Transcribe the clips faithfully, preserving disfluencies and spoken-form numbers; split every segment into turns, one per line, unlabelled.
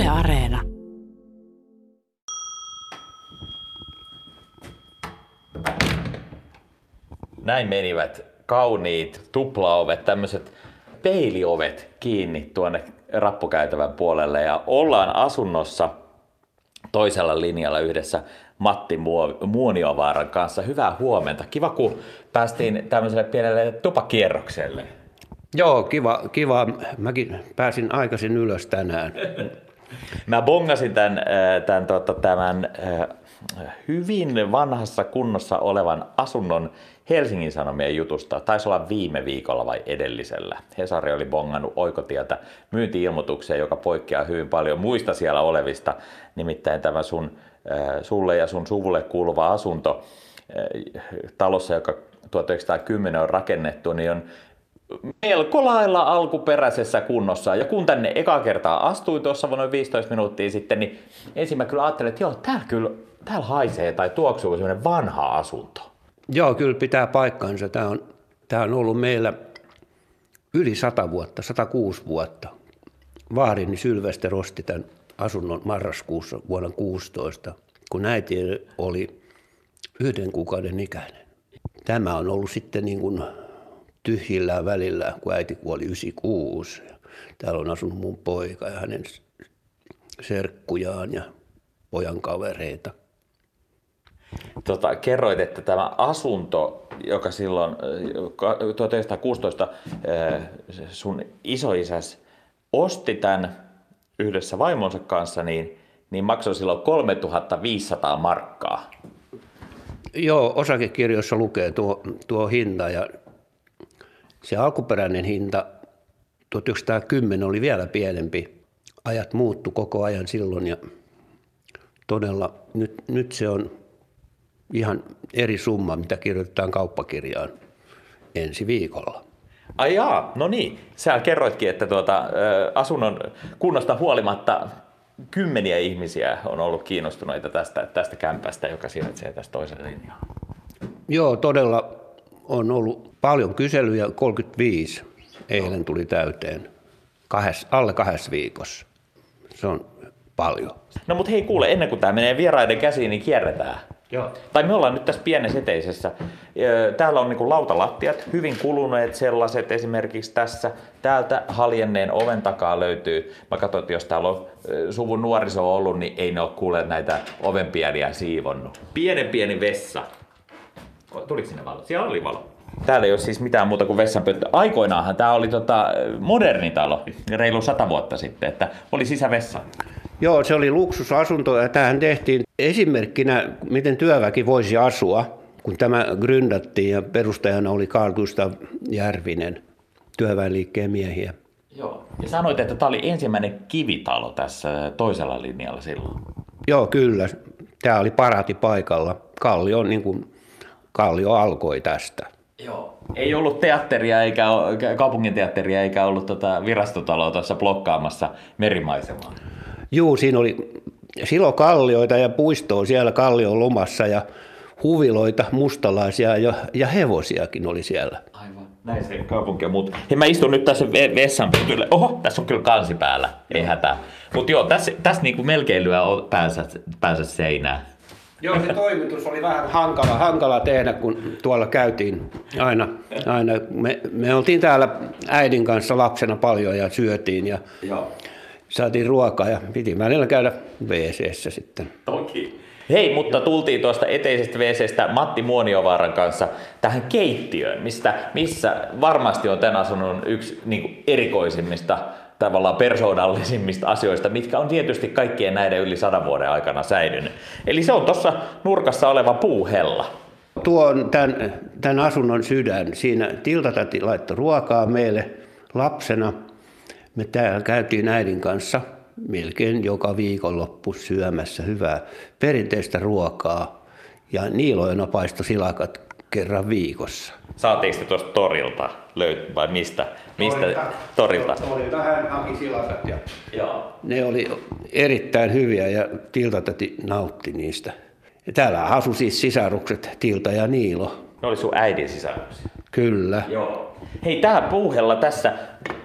Yle Areena.
Näin menivät kauniit tuplaovet, tämmöiset peiliovet kiinni tuonne rappukäytävän puolelle ja ollaan asunnossa toisella linjalla yhdessä Matti Muoniovaaran kanssa. Hyvää huomenta. Kiva, kun päästiin tämmöiselle pienelle tupakierrokselle.
Joo, kiva, kiva. Mäkin pääsin aikaisin ylös tänään.
Mä bongasin tämän, tämän, tämän, tämän hyvin vanhassa kunnossa olevan asunnon Helsingin Sanomien jutusta. Taisi olla viime viikolla vai edellisellä. Hesari oli bongannut Oikotieltä myynti-ilmoituksia, joka poikkeaa hyvin paljon muista siellä olevista. Nimittäin tämä sun, sulle ja sun suvulle kuuluva asunto talossa, joka tuhatyhdeksänsataakymmenen on rakennettu, niin on melko lailla alkuperäisessä kunnossa. Ja kun tänne eka kertaa astuin tuossa noin viisitoista minuuttia sitten, niin ensin mä kyllä ajattelin, että joo, täällä kyllä täällä haisee tai tuoksuu semmoinen vanha asunto.
Joo, kyllä pitää paikkansa. Tämä on, tämä on ollut meillä yli sata vuotta, sata kuusi vuotta. Vaarini Sylvester osti tämän asunnon marraskuussa vuonna kuusitoista, kun äiti oli yhden kuukauden ikäinen. Tämä on ollut sitten niin kuin tyhjillään välillä, kun äiti kuoli yhdeksänkymmentäkuusi. Täällä on asunut mun poika ja hänen serkkujaan ja pojan kavereita.
Tota, kerroit, että tämä asunto, joka silloin tuhatyhdeksänsataakuusitoista sun isoisäs osti tämän yhdessä vaimonsa kanssa, niin, niin maksoi silloin kolmetuhattaviisisataa markkaa.
Joo, osakekirjoissa lukee tuo, tuo hinta ja se alkuperäinen hinta tuhatyhdeksänsataakymmenen oli vielä pienempi. Ajat muuttu koko ajan silloin ja todella nyt, nyt se on ihan eri summa, mitä kirjoitetaan kauppakirjaan ensi viikolla.
Ai jaa, no niin. Sä kerroitkin, että tuota, asunnon kunnosta huolimatta kymmeniä ihmisiä on ollut kiinnostuneita tästä, tästä kämpästä, joka sijaitsee tässä toisella linjalla.
Joo, todella on ollut paljon kyselyjä, kolmekymmentäviisi eilen tuli täyteen, kahdessa, alle kahdessa viikossa. Se on paljon.
No mutta hei kuule, ennen kuin tämä menee vieraiden käsiin, niin kierretään.
Joo.
Tai me ollaan nyt tässä pienessä eteisessä. Täällä on niin kuin lautalattiat, hyvin kuluneet sellaiset esimerkiksi tässä. Täältä haljenneen oven takaa löytyy, mä katsoin, että jos täällä on suvun nuoriso ollut, niin ei ne ole kuulleet näitä ovenpieniä siivonnut. Pienen pieni vessa. Tuliko sinne valo? Siellä oli valo. Täällä ei ole siis mitään muuta kuin vessanpönttö. Aikoinaanhan tämä oli tota moderni talo, reilu sata vuotta sitten, että oli sisävessa.
Joo, se oli luksusasunto ja tämähän tehtiin esimerkkinä, miten työväki voisi asua, kun tämä gründattiin ja perustajana oli Carl Gustav Järvinen, työväenliikkeen miehiä.
Joo, ja sanoit, että tämä oli ensimmäinen kivitalo tässä toisella linjalla silloin.
Joo, kyllä. Tämä oli parati paikalla. Kallio, niin kuin, Kallio alkoi tästä.
Joo. Ei ollut teatteria eikä kaupunginteatteria eikä ollut tota virastotaloa tuossa blokkaamassa merimaisemaa.
Juu, siinä oli silloin kallioita ja puistoa siellä kallion lomassa ja huviloita, mustalaisia ja, ja hevosiakin oli siellä.
Aivan, näin se kaupunki on muut. Hei, mä istun nyt tässä vessanpöntöllä. Oho, tässä on kyllä kansi päällä, ei hätää. Mutta joo, tässä, tässä niinku melkein lyö päänsä, päänsä seinään.
Joo, se toimitus oli vähän hankala, hankala tehdä, kun tuolla käytiin aina. aina. Me, me oltiin täällä äidin kanssa lapsena paljon ja syötiin ja
joo.
Saatiin ruokaa ja piti välillä käydä wee seessä sitten.
Toki. Hei, mutta tultiin tuosta eteisestä wee seestä Matti Muoniovaaran kanssa tähän keittiöön, mistä, missä varmasti on tämän asunnon yksi niin kuin erikoisimmista, tavallaan persoonallisimmista asioista, mitkä on tietysti kaikkien näiden yli sadan vuoden aikana säilynyt. Eli se on tuossa nurkassa oleva puuhella.
Tuo on tämän, tämän asunnon sydän. Siinä Tiltatäti laittoi ruokaa meille lapsena. Me täällä käytiin äidin kanssa melkein joka viikonloppu syömässä hyvää perinteistä ruokaa ja niiloina paistoi silakat kerran viikossa.
Saatiinko te tuosta torilta löyt- vai mistä? mistä?
Torilta.
Torilta.
Torilta hän haki silakat ja
joo.
Ne oli erittäin hyviä ja Tiltatäti nautti niistä. Ja täällä asui siis sisarukset Tilta ja Niilo.
Ne oli sun äidin sisaruksia?
Kyllä.
Joo. Hei, tää puuhella tässä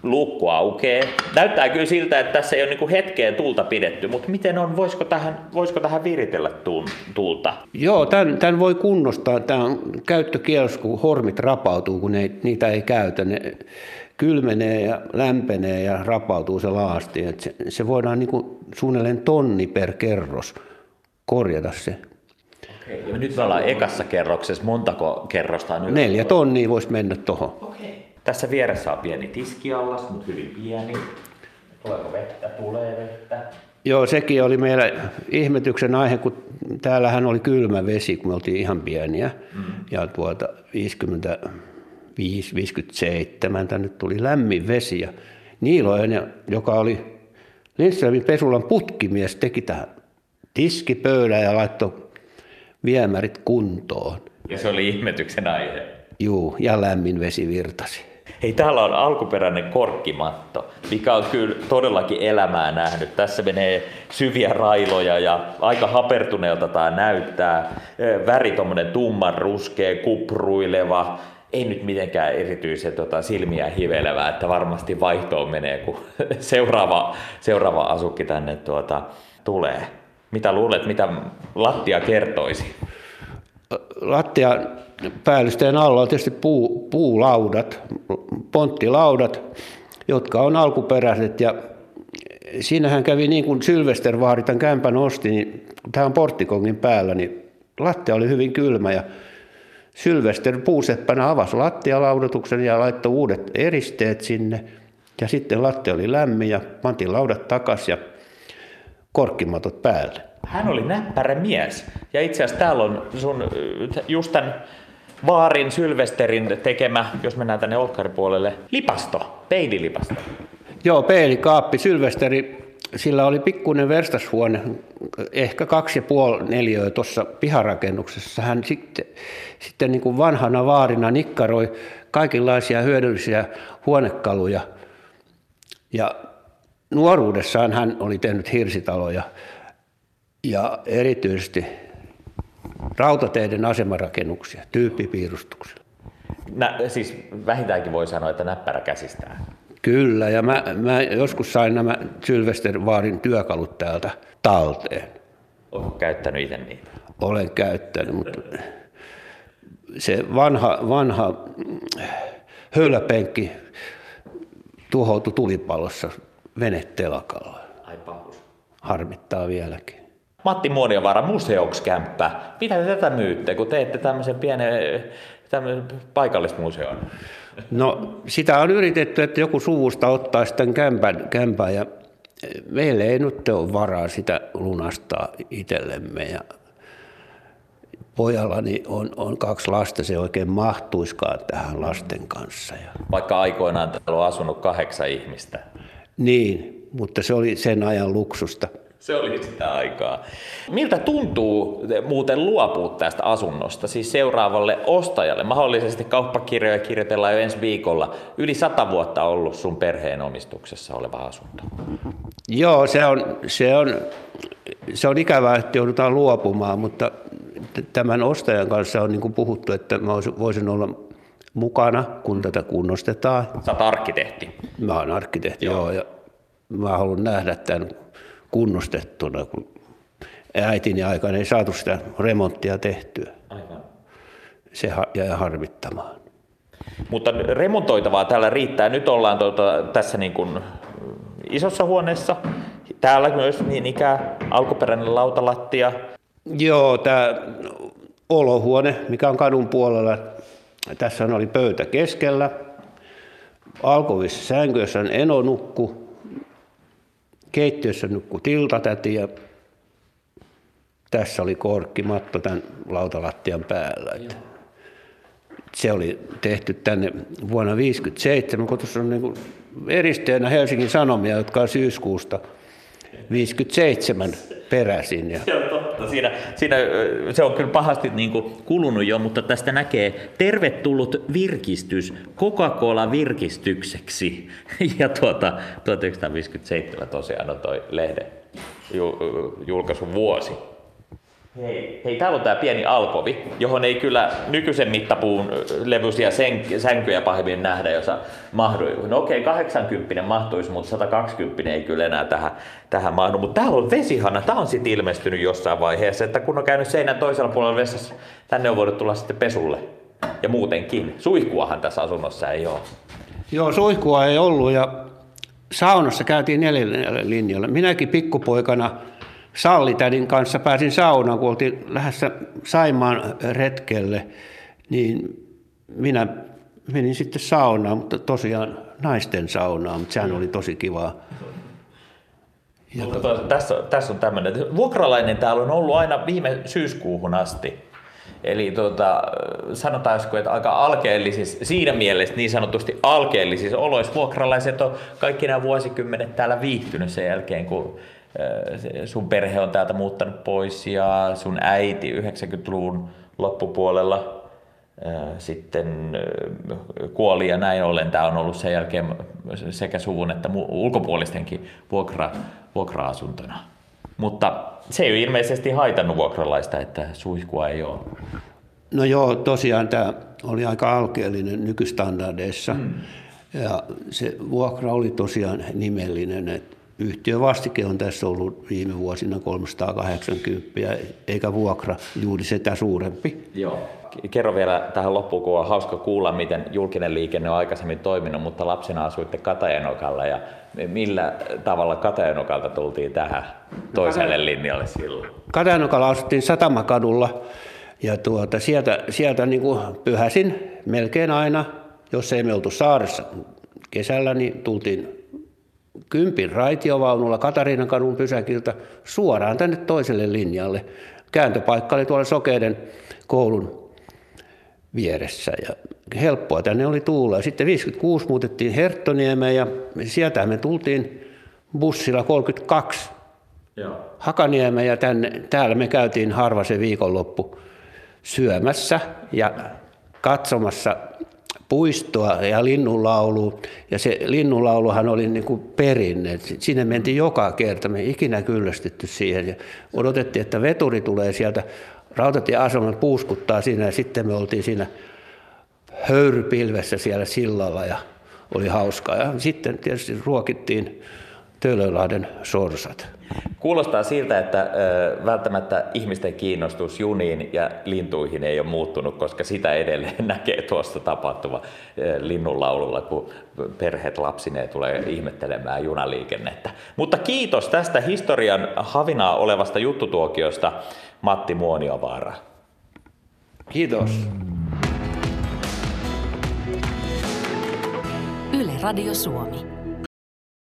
Luukku aukeaa. Näyttää kyllä siltä, että tässä ei ole niinku hetkeen tuulta pidetty, mutta miten on, voisiko tähän, voisiko tähän viritellä tuulta?
Joo, tämän, tämän voi kunnostaa. Tämä on käyttökiellossa, kun hormit rapautuu, kun ne, niitä ei käytä. Ne kylmenee ja lämpenee ja rapautuu se laasti. Et se, se voidaan niinku suunnilleen tonni per kerros korjata se.
Okei, ja nyt me ollaan ekassa kerroksessa. Montako kerrosta on?
Neljä tonnia voisi mennä tuohon.
Okei. Tässä vieressä on pieni tiskiallas, mutta hyvin pieni. Tuleeko vettä? Tulee vettä.
Joo, sekin oli meillä ihmetyksen aihe, kun täällähän oli kylmä vesi, kun me oltiin ihan pieniä. Mm. Ja tuota viisikymmentäviisi viisikymmentäseitsemän tänne tuli lämmin vesi. Ja Niiloinen, joka oli Lindströmin Pesulan putkimies, teki tähän tiskipöydän ja laittoi viemärit kuntoon.
Ja se oli ihmetyksen aihe.
Juu, ja lämmin vesi virtasi.
Hei, täällä on alkuperäinen korkkimatto, mikä on kyllä todellakin elämää nähnyt. Tässä menee syviä railoja ja aika hapertuneelta tämä näyttää. Väri tommonen tumman ruskea, kupruileva. Ei nyt mitenkään erityisen tota, silmiä hivelevää, että varmasti vaihtoon menee, kun seuraava, seuraava asukki tänne tuota, tulee. Mitä luulet, mitä lattia kertoisi?
Lattia päällysteen alla on tietysti puu, puulaudat, ponttilaudat, jotka on alkuperäiset. Ja siinähän kävi niin kuin Sylvester Vaari tämän kämpän osti, niin tämä on porttikongin päällä, niin lattia oli hyvin kylmä. Ja Sylvester puuseppänä avasi lattialaudotuksen ja laittoi uudet eristeet sinne. Ja sitten lattia oli lämmin ja pantiin laudat takaisin ja korkkimatot päälle.
Hän oli näppärä mies. Ja itse asiassa täällä on sun just tämän Vaarin Sylvesterin tekemä, jos mennään tänne olkkaripuolelle, lipasto, peililipasto.
Joo, peilikaappi. Sylvesteri, sillä oli pikkuinen verstashuone, ehkä kaksi ja puoli neliöä tuossa piharakennuksessa. Hän sitten, sitten niin kuin vanhana vaarina nikkaroi kaikenlaisia hyödyllisiä huonekaluja. Ja nuoruudessaan hän oli tehnyt hirsitaloja ja erityisesti rautateiden asemarakennuksia, tyyppipiirustuksilla.
Nä, siis vähintäänkin voi sanoa, että näppärä käsistään.
Kyllä, ja mä, mä joskus sain nämä Sylvester Vaarin työkalut täältä talteen.
Oletko käyttänyt itse niitä?
Olen käyttänyt, mutta se vanha, vanha höyläpenkki tuhoutui tulipalossa venetelakalla.
Ai pahus.
Harmittaa vieläkin.
Matti Muonionvaara, museokskämppä. Mitä te tätä myytte, kun teette tämmöisen pienen tämmöisen paikallismuseon?
No sitä on yritetty, että joku suvusta ottaisi tämän kämpän, kämpän ja meillä ei nyt ole varaa sitä lunastaa itsellemme. Ja pojallani on, on kaksi lasta, se oikein mahtuiskaan tähän lasten kanssa.
Vaikka aikoinaan täällä on asunut kahdeksan ihmistä.
Niin, mutta se oli sen ajan luksusta.
Se oli sitä aikaa. Miltä tuntuu muuten luopua tästä asunnosta, siis seuraavalle ostajalle? Mahdollisesti kauppakirjoja kirjoitellaan jo ensi viikolla. Yli sata vuotta ollut sun perheen omistuksessa oleva asunto.
Joo, se on, se on, se on ikävää, että joudutaan luopumaan, mutta tämän ostajan kanssa on niin kuin puhuttu, että mä voisin olla mukana, kun tätä kunnostetaan.
Sä oot arkkitehti.
Mä oon arkkitehti, joo, joo ja mä haluan nähdä tämän kunnostettuna, kun äitini aikana ei saatu sitä remonttia tehtyä.
Aivan.
Se jäi harmittamaan.
Mutta remontoitavaa täällä riittää. Nyt ollaan tuota, tässä niin kuin isossa huoneessa. Täällä myös niin ikään alkuperäinen lautalattia.
Joo, tämä olohuone, mikä on kadun puolella. Tässä oli pöytä keskellä. Alkovissa sänky, jossa on eno nukku. Keittiössä nukkui tiltatäti ja tässä oli korkkimatto tämän lautalattian päällä. Että se oli tehty tänne vuonna viisikymmentäseitsemän, kun tuossa on niin eristeenä Helsingin Sanomia, jotka on syyskuusta viisikymmentäseitsemän peräisin. Ja
se on totta. Siinä, siinä, se on kyllä pahasti niin kuin kulunut jo, mutta tästä näkee tervetullut virkistys Coca-Cola virkistykseksi. Ja tuota, tuhatyhdeksänsataaviisikymmentäseitsemän tosiaan on toi lehden julkaisun vuosi. Hei, hei, täällä on tää pieni alkovi, johon ei kyllä nykyisen mittapuun levyisiä sen, sänkyjä pahemmin nähdä, jos mahdu. No okei, okay, kahdeksankymmentä mahtuisi, mutta sata kaksikymmentä ei kyllä enää tähän, tähän mahdu. Mutta täällä on vesihana, tää on sitten ilmestynyt jossain vaiheessa, että kun on käynyt seinän toisella puolella vessassa, tänne on voinut tulla sitten pesulle. Ja muutenkin. Suihkuahan tässä asunnossa ei ole.
Joo, suihkua ei ollut ja saunassa käytiin neljällä linjalla. Minäkin pikkupoikana Sallitädin kanssa pääsin saunaan, kun oltiin lähdössä Saimaan retkelle, niin minä menin sitten saunaan, mutta tosiaan naisten saunaan, mutta sehän oli tosi kivaa.
Ja to... tässä, tässä on tämmöinen, vuokralainen täällä on ollut aina viime syyskuuhun asti. Eli tuota, sanotaanko, että aika alkeellisissa, siinä mielessä niin sanotusti alkeellisissa oloissa vuokralaiset on kaikki nämä vuosikymmenet täällä viihtynyt sen jälkeen, kun sun perhe on täältä muuttanut pois ja sun äiti yhdeksänkymmentäluvun loppupuolella sitten kuoli ja näin ollen. Tämä on ollut sen jälkeen sekä suvun että ulkopuolistenkin vuokra, vuokra-asuntona. Mutta se ei ole ilmeisesti haitannut vuokralaista, että suihkua ei ole.
No joo, tosiaan tämä oli aika alkeellinen nykystandardeissa. Mm. Ja se vuokra oli tosiaan nimellinen. Että yhtiön vastike on tässä ollut viime vuosina kolmesataakahdeksankymmentä, eikä vuokra juuri sitä suurempi.
Joo. Kerro vielä tähän loppuun, kun on hauska kuulla, miten julkinen liikenne on aikaisemmin toiminut, mutta lapsena asuitte Katajanokalla ja millä tavalla Katajanokalta tultiin tähän toiselle no, linjalle silloin?
Katajanokalla asuttiin Satamakadulla ja tuota, sieltä, sieltä niin kuin pyhäsin melkein aina, jos ei me oltu saaressa kesällä, niin tultiin kympin raitiovaunulla Katariinakadun pysäkiltä suoraan tänne toiselle linjalle. Kääntöpaikka oli tuolla Sokeiden koulun vieressä ja helppoa tänne oli tulla. Sitten viisikymmentäkuusi muutettiin Herttoniemeen ja sieltä me tultiin bussilla kolmekymmentäkaksi Joo. Hakaniemeen ja tänne, täällä me käytiin harva se viikonloppu syömässä ja katsomassa puistoa ja linnunlaulua. Ja se linnunlauluhan oli niin kuin perinne. Sinne mentiin joka kerta. Me ei ikinä kyllästytty siihen. Ja odotettiin, että veturi tulee sieltä rautatieasemalle puuskuttaa siinä. Ja sitten me oltiin siinä höyrypilvessä siellä sillalla ja oli hauskaa. Ja sitten tietysti ruokittiin Töölönlahden sorsat.
Kuulostaa siltä, että ö, välttämättä ihmisten kiinnostus juniin ja lintuihin ei ole muuttunut, koska sitä edelleen näkee tuosta tapahtuva ö, linnunlaululla, kun perheet lapsineen tulee ihmettelemään junaliikennettä. Mutta kiitos tästä historian havinaa olevasta juttutuokiosta, Matti Muoniovaara.
Kiitos.
Yle Radio Suomi.